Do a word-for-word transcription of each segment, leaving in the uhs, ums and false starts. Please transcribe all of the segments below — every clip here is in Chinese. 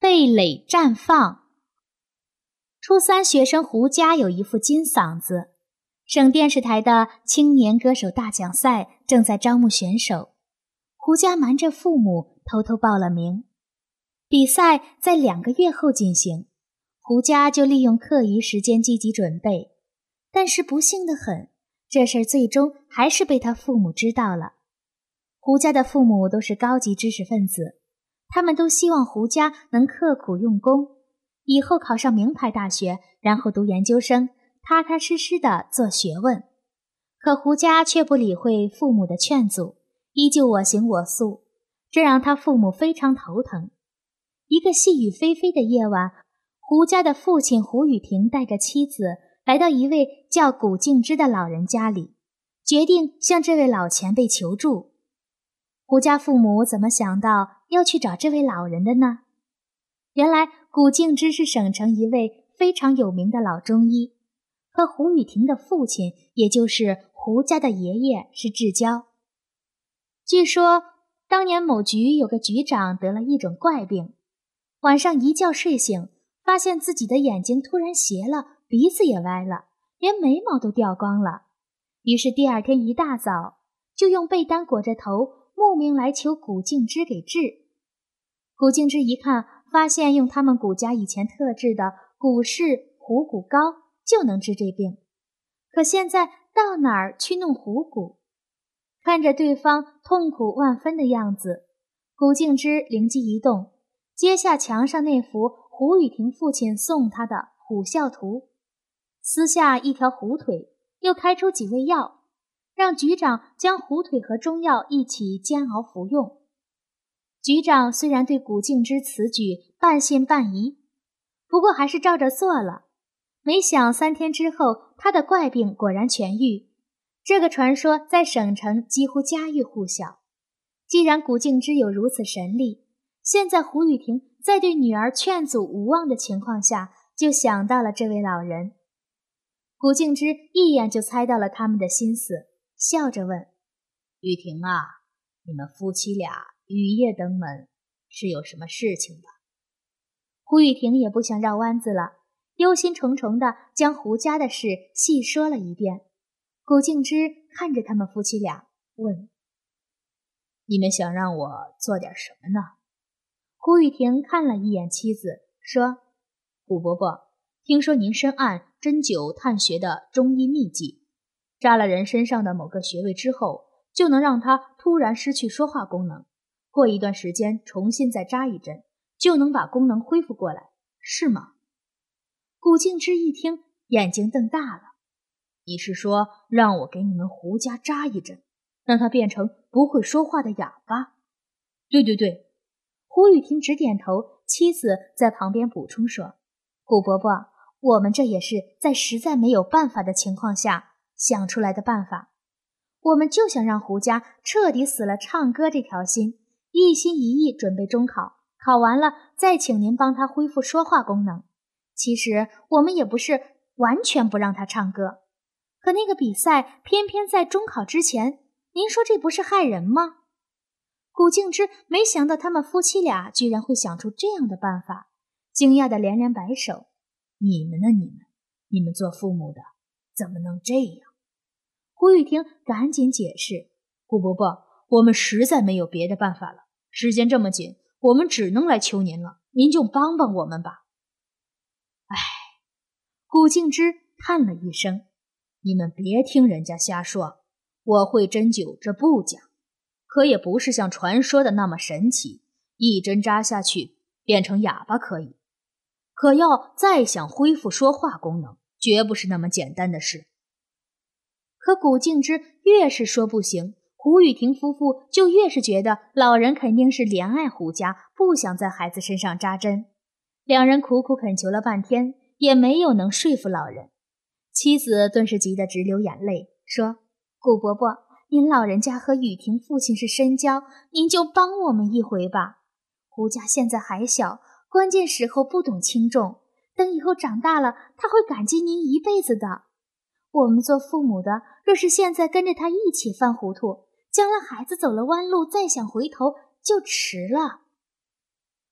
蓓蕾绽放。初三学生胡佳有一副金嗓子，省电视台的青年歌手大奖赛正在招募选手，胡佳瞒着父母偷偷报了名。比赛在两个月后进行，胡佳就利用课余时间积极准备，但是不幸得很，这事儿最终还是被他父母知道了。胡佳的父母都是高级知识分子，他们都希望胡佳能刻苦用功，以后考上名牌大学，然后读研究生，踏踏实实地做学问。可胡佳却不理会父母的劝阻，依旧我行我素，这让他父母非常头疼。一个细雨霏霏的夜晚，胡佳的父亲胡雨婷带着妻子来到一位叫古敬之的老人家里，决定向这位老前辈求助。胡家父母怎么想到要去找这位老人的呢？原来古敬之是省城一位非常有名的老中医，和胡雨婷的父亲，也就是胡家的爷爷是至交。据说当年某局有个局长得了一种怪病，晚上一觉睡醒，发现自己的眼睛突然斜了，鼻子也歪了，连眉毛都掉光了。于是第二天一大早，就用被单裹着头，慕名来求古敬之给治。古敬之一看，发现用他们古家以前特制的古氏虎骨膏就能治这病，可现在到哪儿去弄虎骨？看着对方痛苦万分的样子，古敬之灵机一动，揭下墙上那幅胡雨婷父亲送他的虎啸图，撕下一条虎腿，又开出几味药，让局长将虎腿和中药一起煎熬服用。局长虽然对古敬之此举半信半疑，不过还是照着做了。没想三天之后，他的怪病果然痊愈。这个传说在省城几乎家喻户晓。既然古敬之有如此神力，现在胡雨婷在对女儿劝阻无望的情况下，就想到了这位老人。古敬之一眼就猜到了他们的心思，笑着问：雨婷啊，你们夫妻俩雨夜登门，是有什么事情吧？胡雨婷也不想绕弯子了，忧心忡忡地将胡家的事细说了一遍。古敬之看着他们夫妻俩，问：你们想让我做点什么呢？胡雨婷看了一眼妻子，说：古伯伯，听说您深谙针灸探穴的中医秘籍，扎了人身上的某个穴位之后，就能让他突然失去说话功能，过一段时间重新再扎一针，就能把功能恢复过来，是吗？古敬之一听，眼睛瞪大了。你是说让我给你们胡家扎一针，让他变成不会说话的哑巴？对对对。胡雨婷直点头，妻子在旁边补充说：古伯伯，我们这也是在实在没有办法的情况下想出来的办法。我们就想让胡家彻底死了唱歌这条心，一心一意准备中考，考完了再请您帮他恢复说话功能。其实我们也不是完全不让他唱歌，可那个比赛偏偏在中考之前，您说这不是害人吗？古敬之没想到他们夫妻俩居然会想出这样的办法，惊讶的连连摆手：你们呢你们你们做父母的怎么能这样？胡雨婷赶紧解释：古伯伯，我们实在没有别的办法了，时间这么紧，我们只能来求您了，您就帮帮我们吧。唉，古敬之叹了一声：你们别听人家瞎说，我会针灸这不假，可也不是像传说的那么神奇，一针扎下去变成哑巴可以，可要再想恢复说话功能，绝不是那么简单的事。可古敬之越是说不行，胡雨婷夫妇就越是觉得老人肯定是怜爱胡家，不想在孩子身上扎针。两人苦苦恳求了半天，也没有能说服老人。妻子顿时急得直流眼泪，说：古伯伯，您老人家和雨婷父亲是深交，您就帮我们一回吧。胡家现在还小，关键时候不懂轻重，等以后长大了，他会感激您一辈子的。我们做父母的，若是现在跟着他一起犯糊涂，将来孩子走了弯路，再想回头就迟了。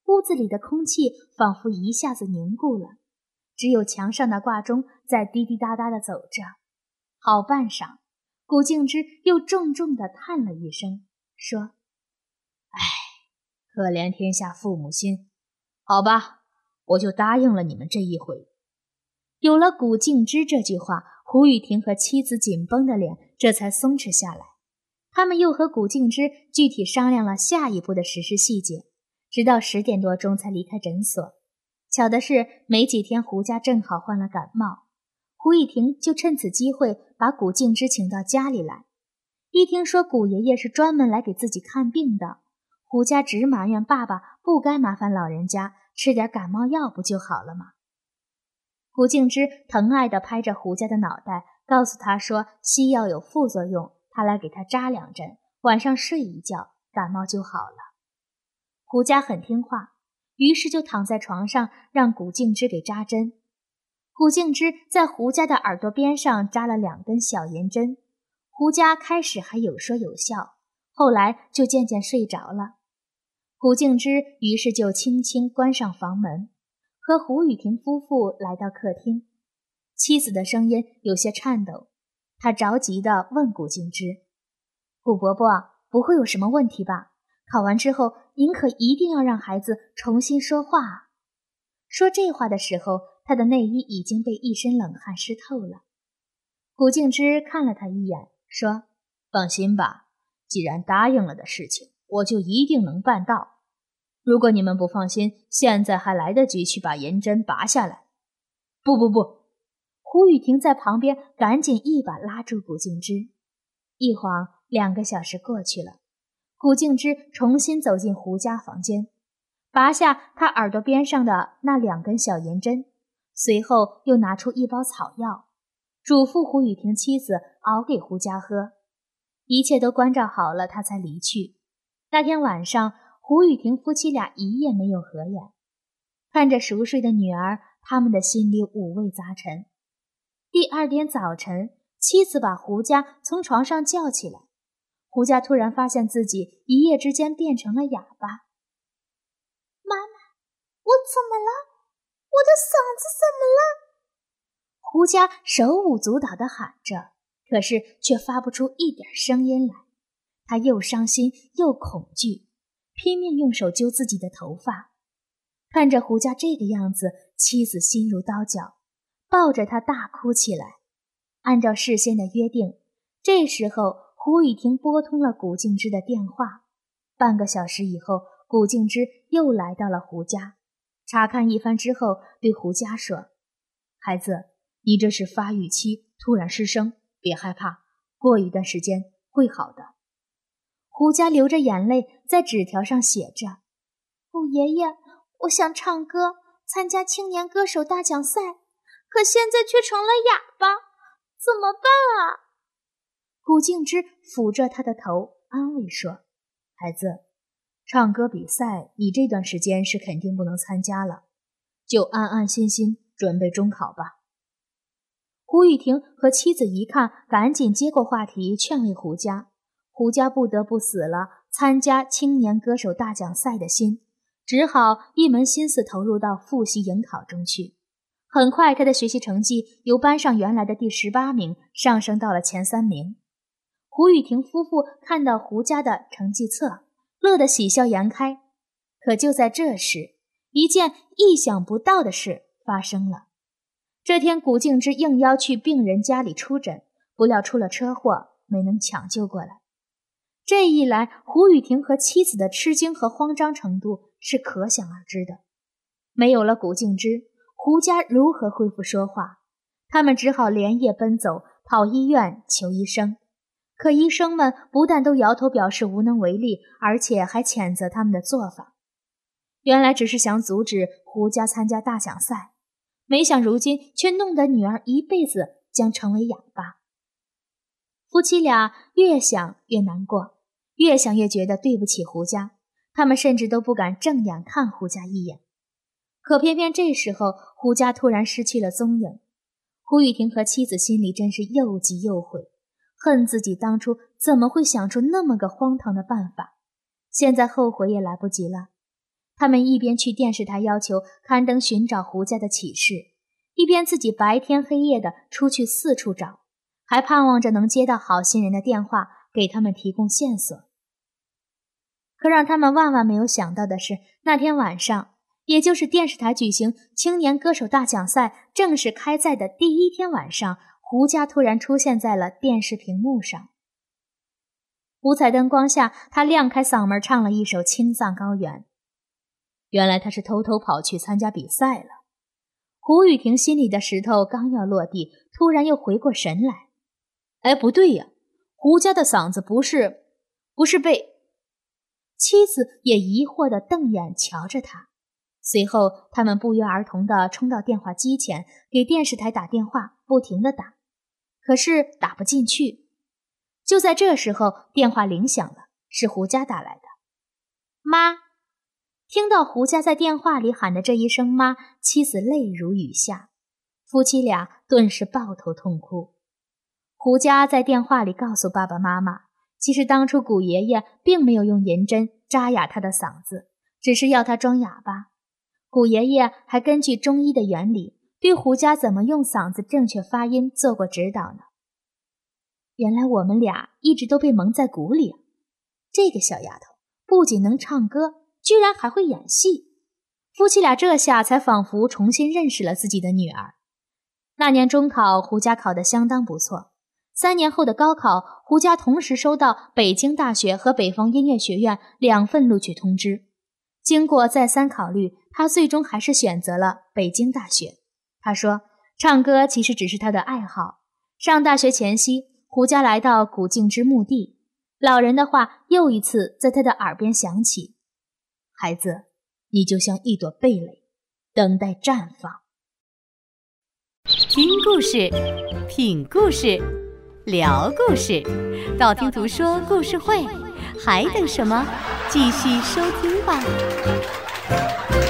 屋子里的空气仿佛一下子凝固了，只有墙上的挂钟在滴滴答答地走着。好半晌，古静之又重重地叹了一声，说：“唉，可怜天下父母心。好吧，我就答应了你们这一回。”有了古静之这句话，胡雨婷和妻子紧绷的脸这才松弛下来。他们又和古静之具体商量了下一步的实施细节，直到十点多钟才离开诊所。巧的是，没几天胡家正好患了感冒，胡雨婷就趁此机会把古静之请到家里来。一听说古爷爷是专门来给自己看病的，胡家直埋怨爸爸不该麻烦老人家，吃点感冒药不就好了吗？古静之疼爱地拍着胡家的脑袋，告诉他说西药有副作用，他来给他扎两针，晚上睡一觉，感冒就好了。胡家很听话，于是就躺在床上让古静之给扎针。古静之在胡家的耳朵边上扎了两根小银针，胡家开始还有说有笑，后来就渐渐睡着了。古静之于是就轻轻关上房门，和胡雨婷夫妇来到客厅。妻子的声音有些颤抖，她着急地问古静之：“古伯伯，不会有什么问题吧？考完之后，您可一定要让孩子重新说话啊。”说这话的时候，她的内衣已经被一身冷汗湿透了。古静之看了他一眼，说：“放心吧，既然答应了的事情，我就一定能办到。如果你们不放心，现在还来得及去把银针拔下来。”“不不不！”胡雨婷在旁边赶紧一把拉住古静之。一晃两个小时过去了，古静之重新走进胡家房间，拔下他耳朵边上的那两根小银针，随后又拿出一包草药，嘱咐胡雨婷妻子熬给胡家喝。一切都关照好了，他才离去。那天晚上，胡雨婷夫妻俩一夜没有合眼，看着熟睡的女儿，他们的心里五味杂陈。第二天早晨，妻子把胡家从床上叫起来，胡家突然发现自己一夜之间变成了哑巴。“妈妈，我怎么了？我的嗓子怎么了？”胡家手舞足蹈地喊着，可是却发不出一点声音来。他又伤心又恐惧，拼命用手揪自己的头发。看着胡家这个样子，妻子心如刀绞，抱着他大哭起来。按照事先的约定，这时候胡雨婷拨通了古静之的电话。半个小时以后，古静之又来到了胡家，查看一番之后，对胡家说：“孩子，你这是发育期，突然失声，别害怕，过一段时间会好的。”胡家流着眼泪，在纸条上写着：“古爷爷，我想唱歌，参加青年歌手大奖赛，可现在却成了哑巴，怎么办啊？”古静之抚着他的头，安慰说：“孩子，唱歌比赛你这段时间是肯定不能参加了，就安安心心准备中考吧。”胡雨婷和妻子一看，赶紧接过话题劝慰胡家。胡家不得不死了参加青年歌手大奖赛的心，只好一门心思投入到复习迎考中去。很快，他的学习成绩由班上原来的第十八名上升到了前三名。胡雨婷夫妇看到胡家的成绩册，乐得喜笑颜开。可就在这时，一件意想不到的事发生了。这天，古静之应邀去病人家里出诊，不料出了车祸，没能抢救过来。这一来，胡雨婷和妻子的吃惊和慌张程度是可想而知的。没有了古静之，胡家如何恢复说话？他们只好连夜奔走，跑医院求医生。可医生们不但都摇头表示无能为力，而且还谴责他们的做法。原来只是想阻止胡家参加大奖赛，没想如今却弄得女儿一辈子将成为哑巴。夫妻俩越想越难过，越想越觉得对不起胡家，他们甚至都不敢正眼看胡家一眼。可偏偏这时候，胡家突然失去了踪影。胡雨婷和妻子心里真是又急又悔，恨自己当初怎么会想出那么个荒唐的办法，现在后悔也来不及了。 他们一边去电视台要求刊登寻找胡家的启事，一边自己白天黑夜的出去四处找，还盼望着能接到好心人的电话，给他们提供线索。可让他们万万没有想到的是，那天晚上，也就是电视台举行青年歌手大奖赛正式开赛的第一天晚上，胡家突然出现在了电视屏幕上。五彩灯光下，他亮开嗓门唱了一首《青藏高原》。原来他是偷偷跑去参加比赛了。胡雨婷心里的石头刚要落地，突然又回过神来。哎，不对呀，胡家的嗓子不是不是被……妻子也疑惑地瞪眼瞧着他。随后他们不约而同地冲到电话机前，给电视台打电话，不停地打，可是打不进去。就在这时候，电话铃响了，是胡家打来的。妈！听到胡家在电话里喊的这一声妈，妻子泪如雨下，夫妻俩顿时抱头痛哭。胡家在电话里告诉爸爸妈妈，其实当初古爷爷并没有用银针扎哑他的嗓子，只是要他装哑巴。古爷爷还根据中医的原理，对胡家怎么用嗓子正确发音做过指导呢。原来我们俩一直都被蒙在鼓里啊！这个小丫头不仅能唱歌，居然还会演戏。夫妻俩这下才仿佛重新认识了自己的女儿。那年中考，胡家考得相当不错。三年后的高考，胡家同时收到北京大学和北方音乐学院两份录取通知。经过再三考虑，他最终还是选择了北京大学。他说，唱歌其实只是他的爱好。上大学前夕，胡家来到古静之墓地，老人的话又一次在他的耳边响起：孩子，你就像一朵蓓蕾，等待绽放。 听故事，品故事，聊故事，道听途说故事会，还等什么？继续收听吧。